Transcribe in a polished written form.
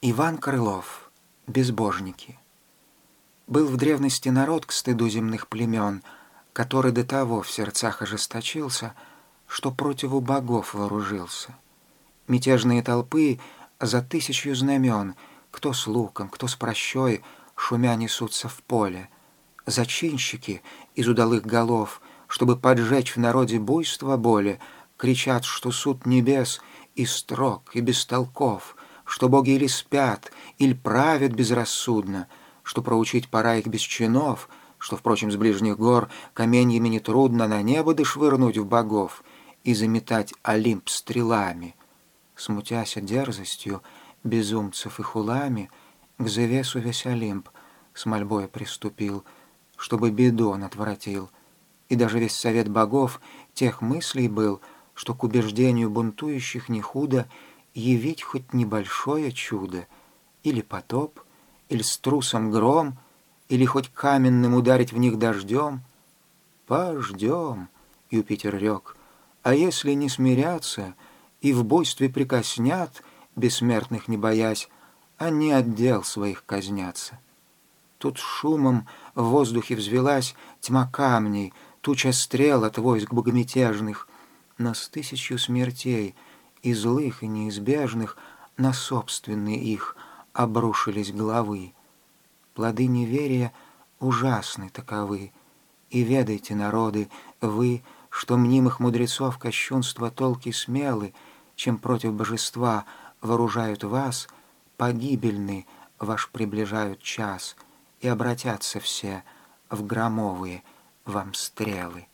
Иван Крылов. Безбожники. Был в древности народ к стыду земных племен, который до того в сердцах ожесточился, что противу богов вооружился. Мятежные толпы за 1000 знамен, кто с луком, кто с прощой, шумя несутся в поле. Зачинщики из удалых голов, чтобы поджечь в народе буйство боли, кричат, что суд небес и строг, и бестолков, что боги или спят, или правят безрассудно, что проучить пора их без чинов, что, впрочем, с ближних гор каменьями нетрудно на небо дошвырнуть в богов и заметать Олимп стрелами. Смутяся дерзостью безумцев и хулами, к Зевесу весь Олимп с мольбой приступил, чтобы беду он отвратил. И даже весь совет богов тех мыслей был, что к убеждению бунтующих не худо явить хоть небольшое чудо, или потоп, или с трусом гром, или хоть каменным ударить в них дождем. «Пождем», — Юпитер рек, — «а если не смирятся и в буйстве прикоснят, бессмертных не боясь, они от дел своих казнятся». Тут шумом в воздухе взвелась тьма камней, туча стрел от войск богомятежных, но с 1000 смертей, и злых, и неизбежных, на собственные их обрушились головы. Плоды неверия ужасны таковы, и ведайте, народы, вы, что мнимых мудрецов кощунства толки смелы, чем против божества вооружают вас, погибельный ваш приближают час, и обратятся все в громовые вам стрелы.